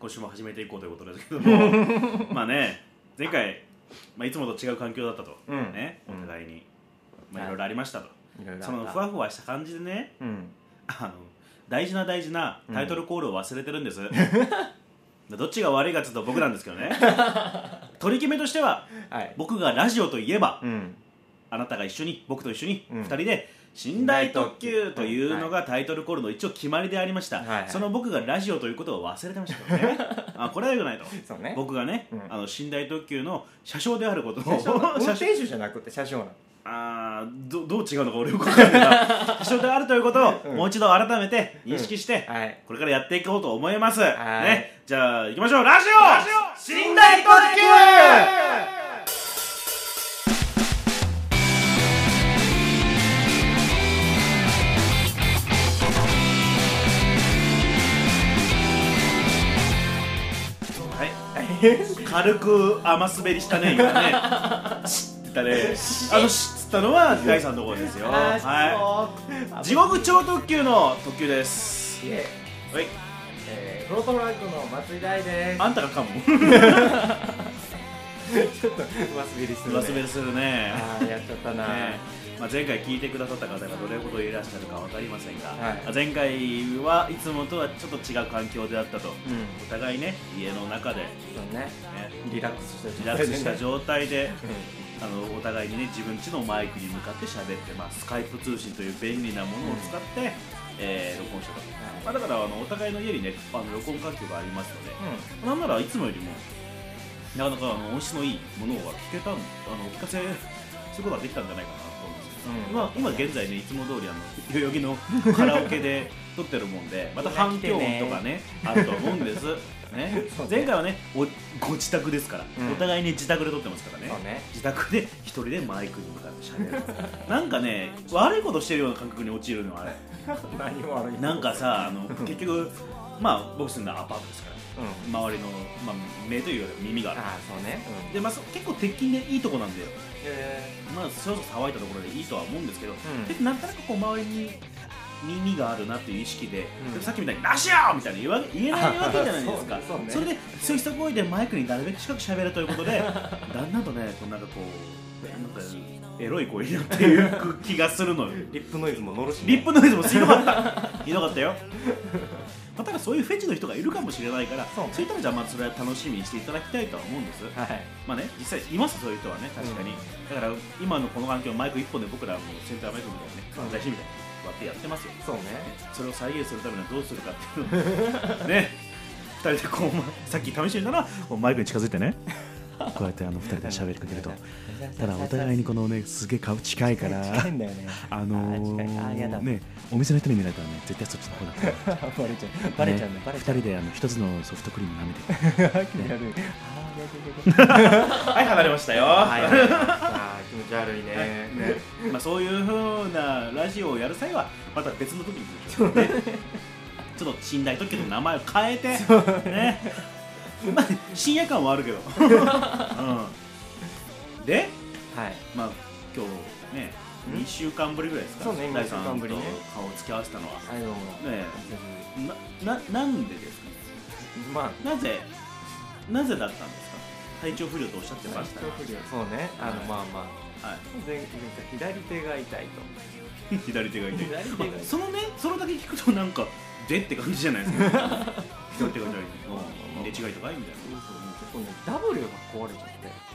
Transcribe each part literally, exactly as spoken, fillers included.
今週も始めていこうということですけどもまあね前回、まあ、いつもと違う環境だったと、うん、ねお互いに、まあ、いろいろありましたと、はい、そのふわふわした感じでね、うん、あの大事な大事なタイトルコールを忘れてるんです、うんどっちが悪いかというと僕なんですけどね取り決めとしては、はい、僕がラジオといえば、うん、あなたが一緒に僕と一緒に、うん、ふたりで寝台特急というのがタイトルコールの一応決まりでありました、はいはい、その僕がラジオということを忘れてましたけどねあこれはよくないとそう、ね、僕がね、うん、あの寝台特急の車掌であることを運転手じゃなくて車掌なのあど, どう違うのか俺よく分かんないな車掌であるということをもう一度改めて認識して、うんはい、これからやっていこうと思います、はいね、じゃあ行きましょうラジオ寝台特急軽く甘滑りしたね今ね知ったねあの知ったのはだいさんのところですよはい地獄超特急の特急ですイエーイ、はいえー、フロートフラッグの松井大ですあんたが噛むちょっと上滑りするね上滑りするねあーやっちゃったな、 ねまあ、前回聞いてくださった方がどれほどいらっしゃるか分かりませんが、はい、前回はいつもとはちょっと違う環境であったと、うん、お互いね家の中で、 そうねね、リラックスしたリラックスした状態で、あのお互いにね自分家のマイクに向かって喋って、まあ、スカイプ通信という便利なものを使って、うんえー、録音したと、はいまあ、だからあのお互いの家にねあの録音環境がありますので、うん、なんならいつもよりもなかなかあの音質のいいものが聞けたあの聞かせすることができたんじゃないかなと思うんですけど、うんまあ、今現在ねいつも通りあの代々木のカラオケで撮ってるもんでまた反響音とかねあると思うんですね、前回はねおご自宅ですから、うん、お互いに自宅で撮ってますから ね, ね自宅で一人でマイクに向かってしゃべるなんかね悪いことしてるような感覚に陥るのあれ何も悪いなんかさあの結局まあ僕住んだアパートですから、うん、周りの、まあ、目というより耳があるあそうね、 うんでまあ、結構鉄筋でいいとこなんだよ、えー、まあそれこそ乾いたところでいいとは思うんですけど、うん、なんとなくこう周りに耳があるなっていう意識で、うん、さっきみたいにラジオみたいに言わ言えないわけじゃないですかそ, う、ね、それでそうした声でマイクになるべく近く喋るということでだんだんとねこうなんかこうなんかエロい声になっていく気がするのよリップノイズも乗るし、ね、 リップノイズもひどかったひどかったよまあ、ただそういうフェチの人がいるかもしれないからそう、ね、そういったらじゃあまあそれは楽しみにしていただきたいとは思うんです、はい、まあね実際いますそういう人はね確かに、うん、だから今のこの環境マイクいっぽんで僕らもセンターマイクみたいなね漫才師みたいな割ってやってますよそうねそれを再現するためにはどうするかっていうのねふたりでこう、ま、さっき試してみたらマイクに近づいてねこうやってあのふたりで喋りかけるとただお互いにこのねすげえ顔近いから近いんだよねあのー、ねお店の人に見られたらね絶対そっちの方だったバレちゃうバレちゃうねふたりであの一つのソフトクリーム舐めてはい離れましたよはい気持ち悪いね、 ねまあ、そういう風なラジオをやる際はまた別の時にちょっとねちょっと寝台特急の名前を変えてねまあ深夜感はあるけど、うん、で、はいまあ、今日ねにしゅうかんぶりぐらいですかそうねにしゅうかんぶりね顔を付き合わせたのはあのねな, な, なんでですか、まあ、なぜなぜだったんですか体調不良とおっしゃってました体調不良そうねあの、はい、まあまあ、はい、前回左手が痛いと左手が痛い左手が痛い、まあ、そのねそれだけ聞くとなんかでって感じじゃないですか左手が痛い入れ違いとかいいみたいな結構ね W が壊れちゃって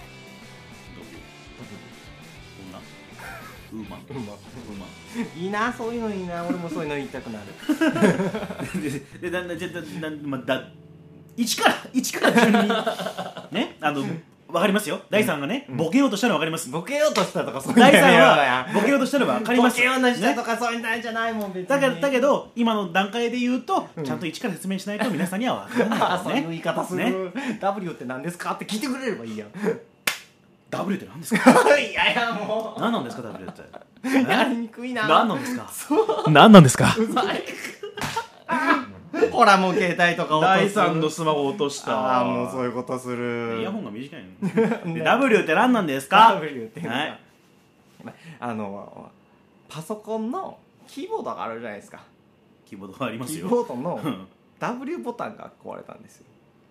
W ウーマンウーマンウーマンいいなそういうのいいな俺もそういうの言いたくなるでだんだんじゃだまだ一から一から順にねあのわかりますよだいさんがね、うん、ボケようとしたのわかりますボケようとしたとかそういうのだいさんはボケようとしたのわかりますボケようとしたとかそういうんじゃないもん別にだけどだけど今の段階で言うと、うん、ちゃんと一から説明しないと皆さんにはわからないからねそういう言い方する、ね、W って何ですかって聞いてくれればいいやん W って何ですかいやいやもう何なんですか W ってやりにくいな何なんですか何なんですかうざいほらもう携帯とか落とすだいさんのスマホ落としたああもうそういうことするイヤホンが短いので W って何なんですか W っていうのは、はい、あのパソコンのキーボードがあるじゃないですかキーボードがありますよキーボードの W ボタンが壊れたんですよ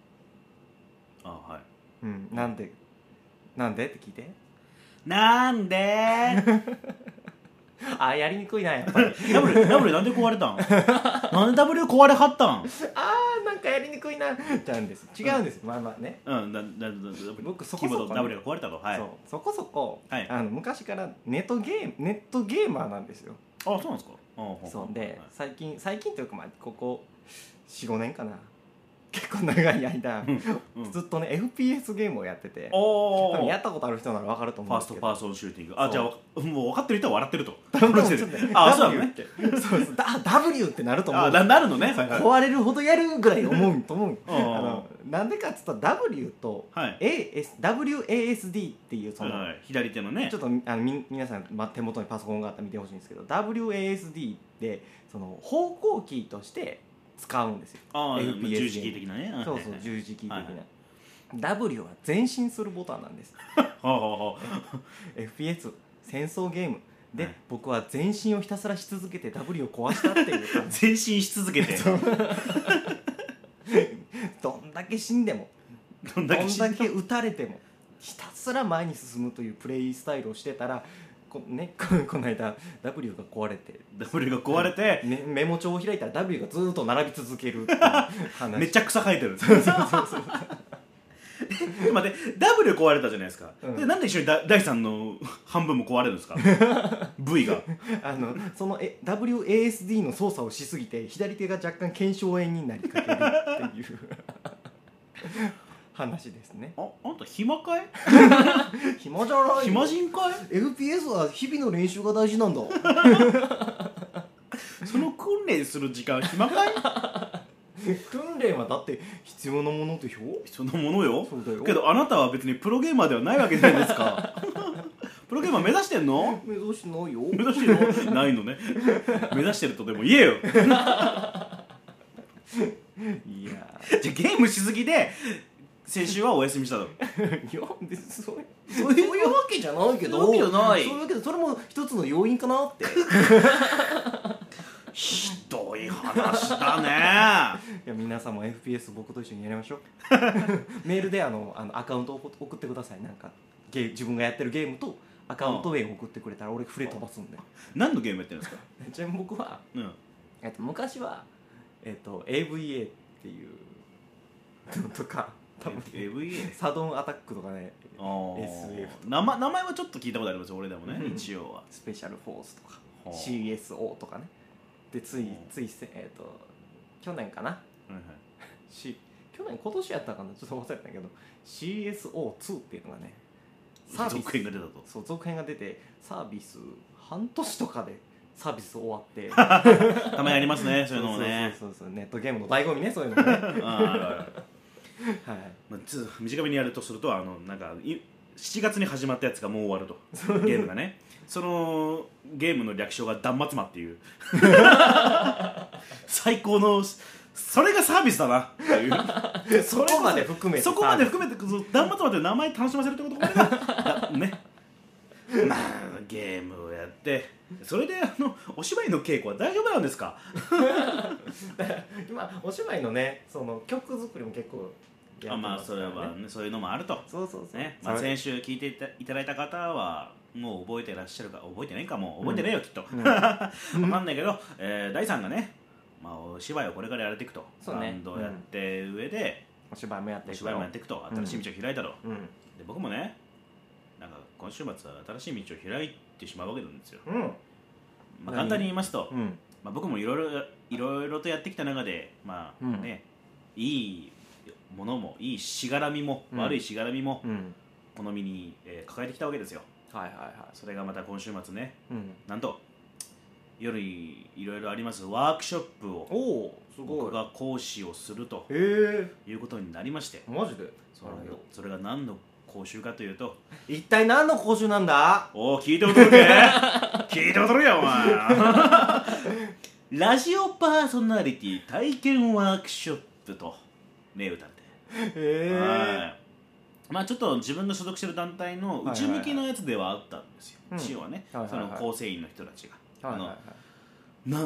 あはい。 うん、なんでなんでって聞いて。 なんであ、やりにくいなやっぱりダブリュー ダブリュー なんで壊れたんなんで ダブリュー 壊れはったん。 あーなんかやりにくいなじゃうんです。違うんです、うん、まあまあね、 うんだだだ僕そこそこ、ね、 ダブリュー が壊れたと、はい、 そうそこそこ、はい、あの昔からネットゲームネットゲーマーなんですよ。 あ、そうなんですか。あそうで、はい、最近最近というかまあここ よん,ご 年かな、結構長い間、うん、ずっとね エフピーエス ゲームをやってて、多分やったことある人なら分かると思うんですけど、 ファーストパーソンシューティング。あ、じゃあもう分かってる人は笑ってるとあ、そうだねそうそう、ダブリュー ってなると思う。 あ、なるのね、 壊れるほどやるぐらい思うと思うあのなんでかって言ったら ダブリュー と エーエス、ダブリューエーエスディー っていうその、はい、 左手のね、 ちょっとあのみ皆さん、ま、手元にパソコンがあったら見てほしいんですけど ダブリューエーエスディー ってその方向キーとして使うんですよ。 ああ、エフピーエス 十字キー的なね。 そうそう、十字キー的な、はい、ダブリュー は前進するボタンなんですエフピーエス 戦争ゲームで、はい、僕は前進をひたすらし続けて ダブリュー を壊したっていう前進し続けてどんだけ死んでもどんだけ撃たれてもひたすら前に進むというプレイスタイルをしてたらこ, ね、この間 ダブリュー が壊れてダブリュー が壊れて、 ね、メモ帳を開いたら ダブリュー がずっと並び続けるっていう話めっちゃ草生えてるそうそうそうそう待って ダブリュー 壊れたじゃないですか、うん、でなんで一緒にだいさんの半分も壊れるんですかV があのそのえ ダブリューエーエスディー の操作をしすぎて左手が若干腱鞘炎になりかけるっていう話ですね。 あ、あんた暇かい暇じゃないよ。 暇人かい。 エフピーエス は日々の練習が大事なんだその訓練する時間暇かい訓練はだって必要なものでしょ。 必要なものよ。 そうだよ。 けどあなたは別にプロゲーマーではないわけじゃないですかプロゲーマー目指してんの。 目指してないよ。 目指してるのないのね目指してるとでも言えよいやじゃあゲームしすぎで先週はお休みしたのいや別にそうそういうわけじゃないけど、そういうわけじゃない。そういうわけでそれも一つの要因かなってひどい話だねいや皆さんも エフピーエス 僕と一緒にやりましょうメールであのあのアカウントを送ってください。なんかゲー自分がやってるゲームとアカウント名を送ってくれたら俺フレ飛ばすんで。 何のゲームやってるんですかちなみに僕は、うんえっと、昔は、えっと、エーブイエー っていうのとか多分エーブイエーサドンアタックとかね エスエフ名前、名前はちょっと聞いたことありますよ俺でもね、うん、一応はスペシャルフォースとか シーエスオー とかねでついついえっ、ー、と去年かな、はいはいし去年今年やったかなちょっと忘れたけど シーエスオーツー っていうのがねサービス続編が出たと。 そう続編が出てサービス半年とかでサービス終わってたまにありますねそういうのもね。 そうそうそうそうネットゲームの醍醐味ねそういうのもねあはいまあ、ちょっと短めにやるとするとあのなんかしちがつに始まったやつがもう終わるとゲームがねそのゲームの略称が断末魔っていう最高のそれがサービスだなっていうそこまで含めてそこまで含めて断末魔って名前楽しませるってことこれがねまあゲームをやってそれであのお芝居の稽古は大丈夫なんですか今お芝居のねその曲作りも結構あまあそれは、ね、そういうのもあるとそうそうそう、 ねまあ、先週聞いていた、いただいた方はもう覚えてらっしゃるか覚えてないかも覚えてないよ、うん、きっと、うん、分かんないけど、えー、大さんがね、まあ、お芝居をこれからやれていくと、ね、バンドをやって上で、 うん、お芝居もやっていくとお芝居もやっていくと新しい道を開いたと、 うん、 で僕もねなんか今週末は新しい道を開いてしまうわけなんですよ、 うんまあ、簡単に言いますと、 うんまあ、僕もいろいろいろいろとやってきた中でまあね、うん、いいものもいいしがらみも、うん、悪いしがらみも、うん、この身に、えー、抱えてきたわけですよ。 はいはいはい。 それがまた今週末ね、 うん、 なんと夜いろいろありますワークショップをおすごい僕が講師をするということになりまして、 マジでそれがそれが何の講習かというと一体何の講習なんだ。 おお聞いて驚け聞いて驚けよお前ラジオパーソナリティ体験ワークショップと銘打たれてへえまあちょっと自分の所属してる団体の内向きのやつではあったんですよ、一応はね、その構成員の人たちが、 はいはいはい、 あのな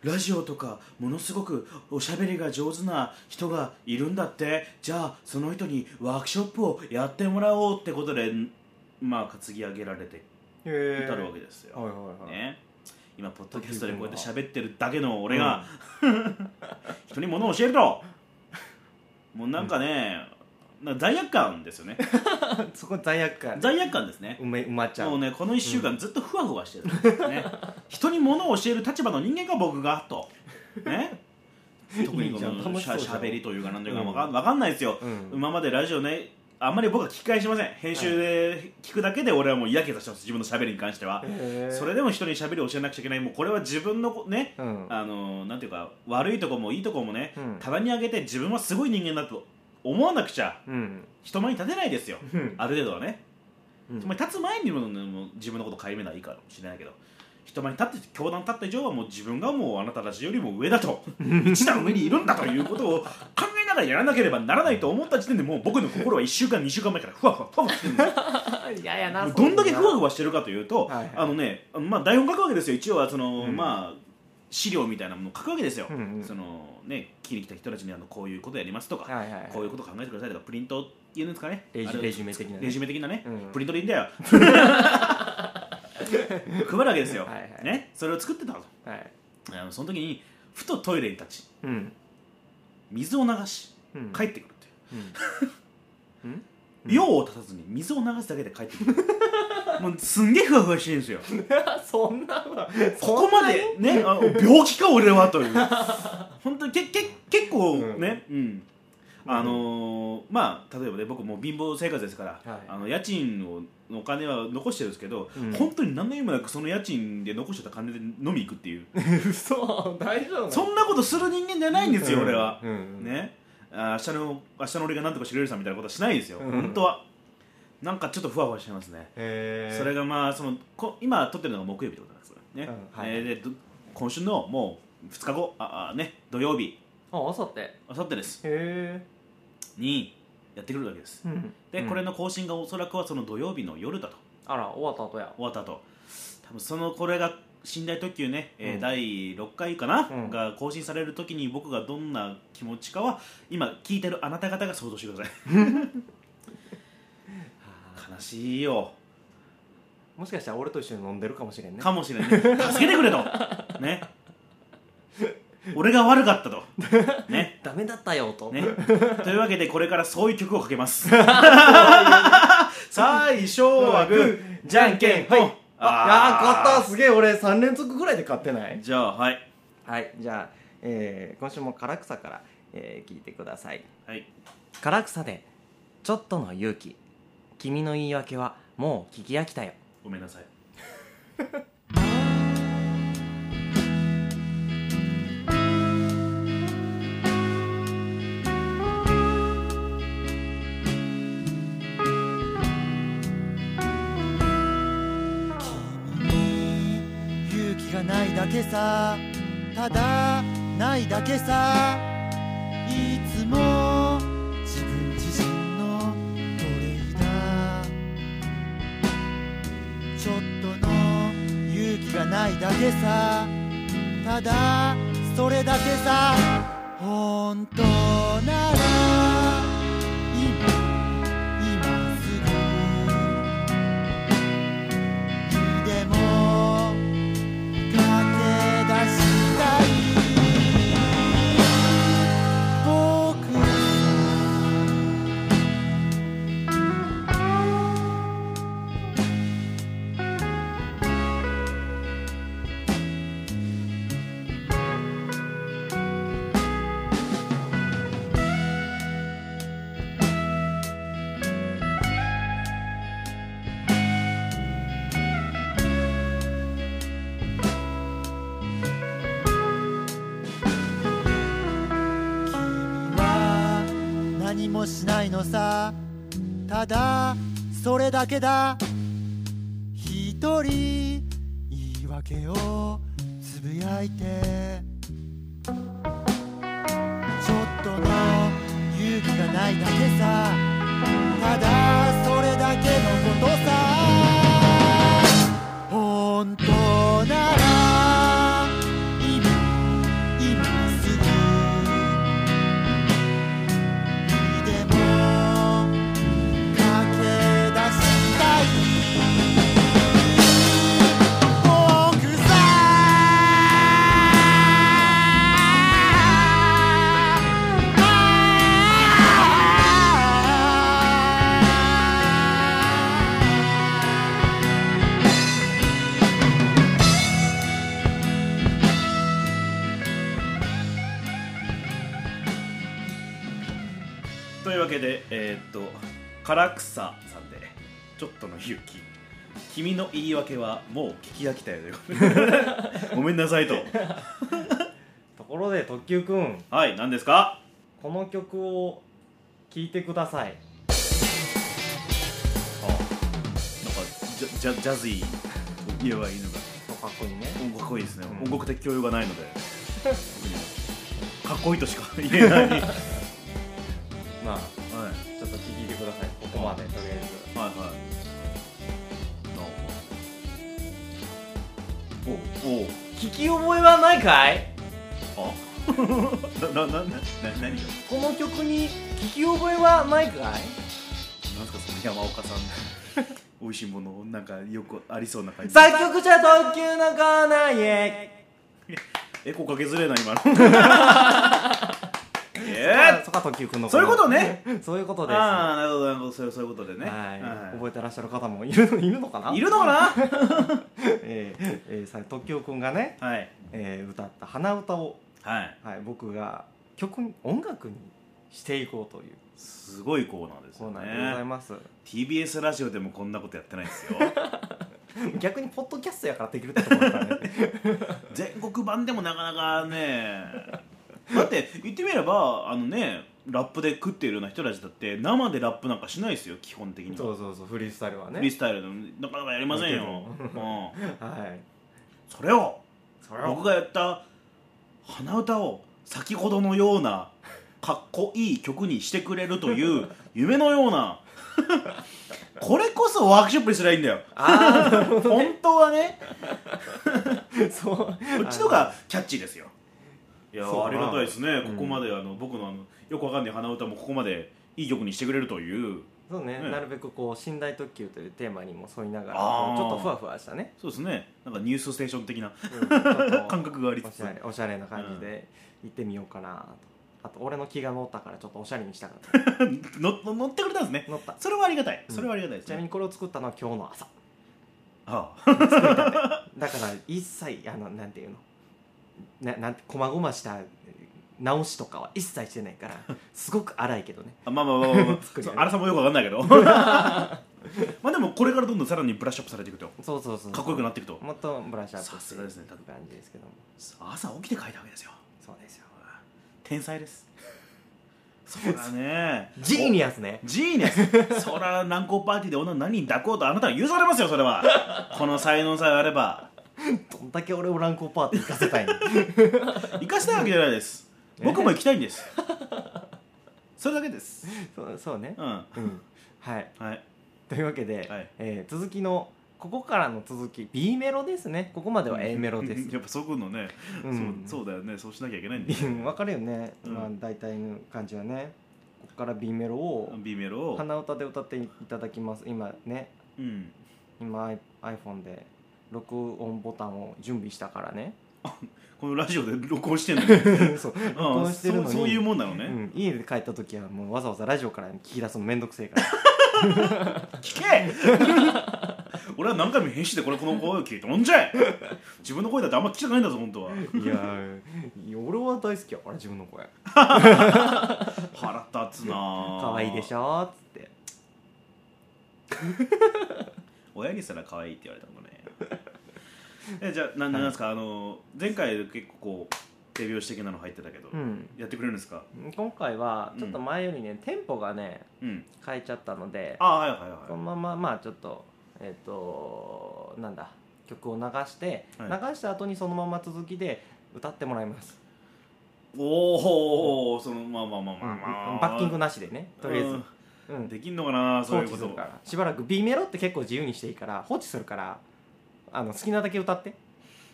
ラジオとかものすごくおしゃべりが上手な人がいるんだって、じゃあその人にワークショップをやってもらおうってことでまあ担ぎ上げられて至るわけですよ、はいはいはい、ね、今ポッドキャストでこうやって喋ってるだけの俺が、うん、人に物を教えるともうなんかね、うん、なんか罪悪感ですよねそこ罪悪感罪悪感ですね。 うめうまちゃう。 もうねこのいっしゅうかんずっとふわふわしてるんですね人に物を教える立場の人間が僕がとね特にこのしゃしゃべりというかなんというか分かん、分かんないですよ、うん、今までラジオねあんまり僕は聞き返しません。編集で聞くだけで俺はもう嫌気がしてます、自分のしゃべりに関しては。それでも人にしゃべりを教えなくちゃいけない。もうこれは自分のね、うん、あのなんていうか悪いとこもいいとこもね、うん、棚に上げて自分はすごい人間だと思わなくちゃ、うん、人前に立てないですよ、うん、ある程度はね、うん、人前に立つ前にも自分のことを顧みないいかもしれないけど、人前に立って教壇に立った以上はもう自分がもうあなたたちよりも上だと一段上にいるんだということを考えながらやらなければならないと思った時点でもう僕の心はいっしゅうかんにしゅうかんまえからふわふわふわふわしてるんですいやいやなどんだけふわふわしてるかというと、はいはい、あのねまあ台本書くわけですよ。一応はその、うん、まあ資料みたいなものを書くわけですよ、うんうん、そのね聞きに来た人たちにあのこういうことやりますとか、はいはいはい、こういうこと考えてくださいとかプリントっていうんですかね、 レジレジュメ的なねレジュメ的なね、うん、プリントでいいんだよ配るわけですよ、はいはい、ね、それを作ってたと、はい、あのその時にふとトイレに立ち、うん、水を流し、うん、帰ってくるっていう、うんうん、用を立たずに水を流すだけで帰ってくるもうすんげえふわふわしてるんですよそんなここまでねあの病気か俺はという本当にけけ結構ね、うん、うんあのー、まあ例えばね僕もう貧乏生活ですから、はい、あの家賃をのお金は残してるんですけど、うん、本当に何の意味もなくその家賃で残してた金で飲み行くっていう嘘大丈夫そんなことする人間じゃないんですよ、うん、俺は、うん、ねあ明日の明日の俺が何とかしてくれるさみたいなことはしないですよ、うん、本当はなんかちょっとふわふわしてますね。それがまあそのこ今撮ってるのが木曜日ってことなんですよね、うんはい、えー、で今週のもうふつかごああ、ね、土曜日ああさってあさってですへにやってくるわけです、うん、で、うん、これの更新がおそらくはその土曜日の夜だと。 あら終わった後や終わった後多分そのこれが寝台特急ね、うんえー、だいろっかいかな、うん、が更新される時に僕がどんな気持ちかは今聞いてるあなた方が想像してください悲しいよ。 もしかしたら俺と一緒に飲んでるかもしれんねかもしれんね助けてくれとね俺が悪かったとねダメだったよと、 ね、というわけでこれからそういう曲をかけます最初はグーじゃんけんほい。 ああ勝ったすげえ俺さん連続ぐらいで勝ってない。 じゃあはいはいじゃあ、えー、今週も唐草から、えー、聞いてください。 はい唐草でちょっとの勇気君の言い訳はもう聞き飽きたよ。 ごめんなさいないだけさただないだけさいつも自分自身のトレーダーちょっとの勇気がないだけさただそれだけさ本当なら今今すぐにでも何もしないのさただそれだけだ一人言い訳をつぶやいてちょっとの勇気がないだけさただそれだけのことさ本当なら今というわけでえー、っと唐草さんでちょっとの勇気、君の言い訳はもう聞き飽きたよということでごめんなさいとところで特急くん、 はい何ですか。 この曲を聴いてください。 あなんかジャ、ジャ、ジャズィーと言えばいいのかかっこいいね。 かっこいいですね、 うん、 音楽的教養がないのでかっこいいとしか言えないまあ、 はい、 ちょっと聴いてください。ここまでとりあえず。 はいはいおお聞き覚えはないかい？ あな、な、な、な、何よこの曲に聞き覚えはないかい？ なんすかその山岡さん美味しいものなんかよくありそうな感じ。 作曲者特急のコーナーへエコかけづれえな今のえー、 そこは特急くんのそういうことねそういうことです。 ああなるほどなるほどそういうことでね、 はい、 はい、 覚えてらっしゃる方もいるのいるのかな？ いるのかなえーえー、さ特急くんがね、 はい、 えー、歌った鼻歌を、 はいはい、僕が曲に音楽にしていこうというすごいコーナーですよね。 コーナーでございます。 ティービーエス ラジオでもこんなことやってないですよ逆にポッドキャストやからできるってところだからね全国版でもなかなかねだって言ってみればあのねラップで食っているような人たちだって生でラップなんかしないですよ基本的には。 そうそうそうフリースタイルはねフリースタイルでなかなかやりませんよ、うん、 はいそれをそれを僕がやった鼻歌を先ほどのようなかっこいい曲にしてくれるという夢のようなこれこそワークショップにすればいいんだよ。 あーなるほどね本当はねそうここっちのがキャッチーですよ。いやそうありがたいですね、 うん、 ここまであの僕のあのよくわかんない鼻歌もここまでいい曲にしてくれるという。 そうね、 ねなるべくこう寝台特急というテーマにも沿いながらあーちょっとふわふわしたね、 そうですねなんかニュースステーション的な、 うん、ちょっと感覚がありつつおしゃれおしゃれな感じで行ってみようかなと。あと俺の気が乗ったからちょっとおしゃれにしたかったの乗ってくれたんですね。 乗った。 それはありがたい、 うんそれはありがたいです、ね、 ちなみにこれを作ったのは今日の朝ああ作りたてだから一切あのなんていうのななんてこまごました直しとかは一切してないからすごく荒いけどねあまあまあまあまあ、まあ、 作りそう荒さもよくわかんないけどまあでもこれからどんどんさらにブラッシュアップされていくとそうそうそうかっこよくなっていくともっとブラッシュアップさすがですねっていう感じですけども。 朝起きて書いたわけですよ。 そうですよ天才ですそうだねジーニアスねジーニアスそら難攻パーティーで女何人抱こうとあなたは許されますよそれはこの才能さえあればどんだけ俺を乱交パーティー行かせたいの行かせたいわけじゃないです僕も行きたいんですそれだけですそうそうねうん、 うんはいはいというわけで、 はいえー続きのここからの続き B メロですね。ここまでは A メロですやっぱそうくんのね、 うんそう、そうだよねそうしなきゃいけないんだよね分かるよね、 うんまあ、大体の感じはね。ここから B メロを B メロを鼻歌で歌っていただきます。今ねうん今 iPhone で録音ボタンを準備したからねこのラジオで録音してんのねそううん録音してるのにそうそういうもんなのね、 うん、家で帰った時はもうわざわざラジオから聞き出すのめんどくせえから聞け俺は何回も編集でこれこの声を聞いて飲んじゃえ自分の声だってあんま聞きたくないんだぞ本当はいやいや俺は大好きやから自分の声腹立つなぁ可愛いでしょっつって親にすら可愛いって言われたのねえじゃあ何なんですか、あの前回結構こう手拍子的なの入ってたけど、 うんやってくれるんですか。 今回はちょっと前よりね、テンポがねうん変えちゃったのであはいはいそのはまままあちょっとえっ、となんだ曲を流して、 はい流した後にそのまま続きで歌ってもらいます、 いおおそのまあまあまあまあまあ、 バッキングなしでねとりあえず、 ううんん、 できんのかなそういうこと放置するからしばらく B メロって結構自由にしていいから放置するからあの好きなだけ歌って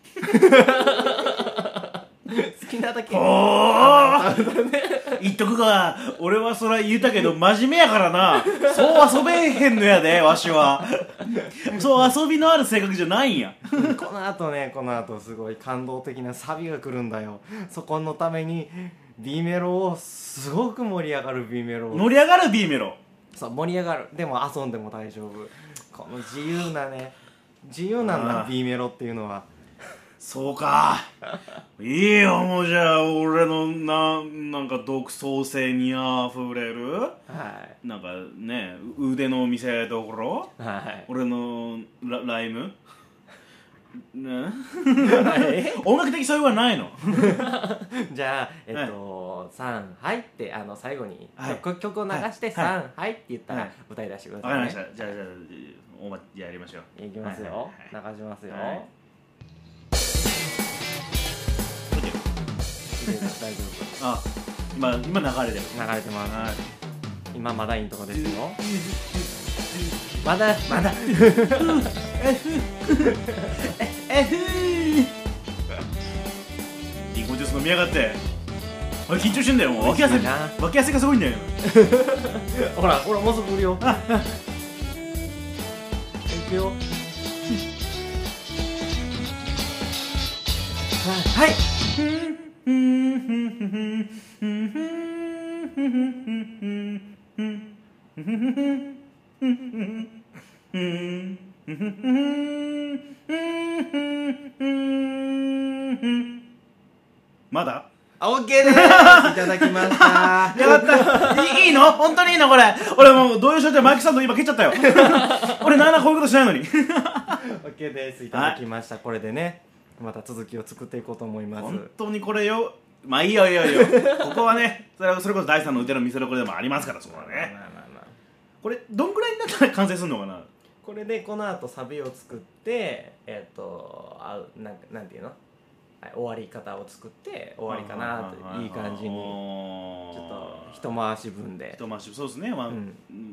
好きなだけおー言っとくが俺はそら言うたけど真面目やからなそう遊べへんのやでわしはそう遊びのある性格じゃないんやこの後ねこの後すごい感動的なサビが来るんだよ。そこのために B メロをすごく盛り上がる B メロを盛り上がる B メロそう盛り上がるでも遊んでも大丈夫この自由なね自由なんだあー B メロっていうのはそうかいいよもうじゃあ俺のななんか独創性にあふれる、 はなんかね腕の見せ所、 はい、 俺の ラ, ライムねえ音楽的素養はないのじゃあえっと、はい、さんはいってあの最後に、はい、曲, 曲を流してさん、はい、はいって言ったら、はい、歌い出してくださいね。 わかりました。じゃあじゃあおまやりましょう。 いきますよ、はいはいはい、流しますよ、はい、大丈夫。 あ、今今流れてる。 流れてます、はい、今まだいいとこですよまだまだリンゴジュース飲みやがっておい緊張してんだよもう脇汗脇汗がすごいんだよほらほらもうすぐ来るよああいくよはいまだオッケーです。いただきました。 やったいいの本当にいいのこれ俺もう動揺しちゃってマイクスタンド今蹴っちゃったよ俺なんだこういうことしないのにオッケーです。いただきました、はい、これでねまた続きを作っていこうと思います。 本当にこれよまあいいよいいよいいよここはねそれはそれこそ第三の腕の見せ所でもありますからそこはねまあまあまあこれどんぐらいになったら完成するのかな。 これでこの後サビを作ってえっ、ー、とあなんなんていうのはい、終わり方を作って終わりかなっていい感じにちょっと一回し分で一回しそうですねワン、うん、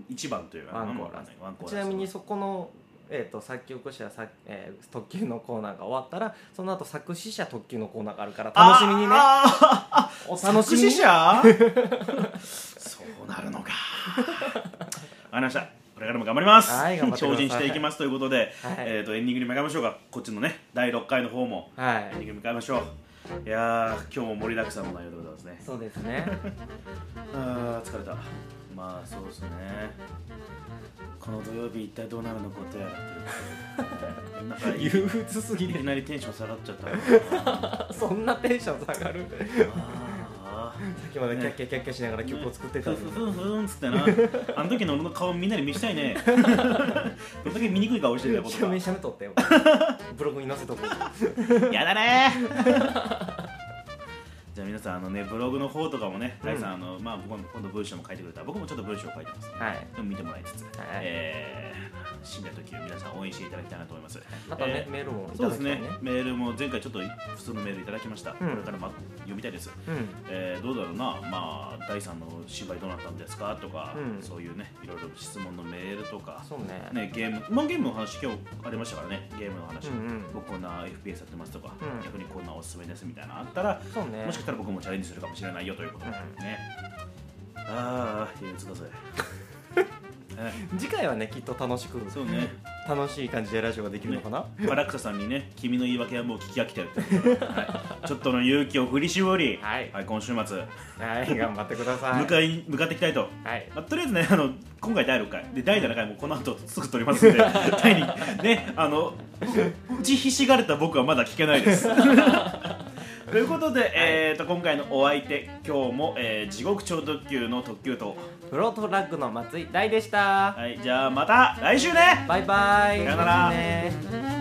いちばんというワンコーラス。ちなみにそこの、えー、と作曲者、えー、特急のコーナーが終わったらその後作詞者特急のコーナーがあるから楽しみにねお楽しみに。作詞者そうなるのかわかりました。これからも頑張ります、 はい、頑張ってください。 精進していきますということで、はいえー、とエンディングに向かいましょうか。こっちのねだいろっかいの方も、はい、エンディングに向かいましょう。いやー今日も盛りだくさんの内容でございますね。 そうですねあー疲れた。まあそうですねこの土曜日一体どうなるのことやらっていう憂鬱すぎる。 いきなりテンション下がっちゃったそんなテンション下がるさっきまでキャッキャキャッキャしながら曲を作ってたのに、 ね、ふんふんふんっつってなあの時の俺の顔みんなに見したいねどんだけ醜い顔してるんだよ。 証明写メ撮ってよブログに載せとこうやだねじゃあ皆さんあのねブログの方とかもね、大、うん、さんあのまあ今度今度文章も書いてくれたら僕もちょっと文章を書いてます、はい、でも見てもらいつつ、はいえー、死んだ時を皆さん応援していただきたいなと思います。 また、ねえー、メールもいただきたいね。 そうですねメールも前回ちょっと普通のメールいただきました、うん、これからま読みたいです、うんえー、どうだろうなまあだいさんの芝居どうなったんですかとか、うん、そういうねいろいろ質問のメールとかそうねねゲームまあゲームの話今日ありましたからねゲームの話、うんうん、僕こんな エフピーエス やってますとか、うん、逆にこんなおすすめですみたいなのあったらそうねもしかしたら僕もチャレンジするかもしれないよということで、うん、ねああ憂鬱だぜ次回はねきっと楽しくそうね楽しい感じでラジオができるのかな、 ね、バラクサさんにね君の言い訳はもう聞き飽きたよって、はい、ちょっとの勇気を振り絞り、はいはい、今週末はい頑張ってください向かい向かっていきたいと、はいまあ、とりあえずねあの今回だいろっかいでだいななかいもこの後すぐ撮りますんでだいにねあの打ちひしがれた僕はまだ聞けないですということで、はいえー、と今回のお相手今日も、えー、地獄超特急の特急とフロートラッグの松井大でした。 はいじゃあまた来週ね。 バイバイさよなら。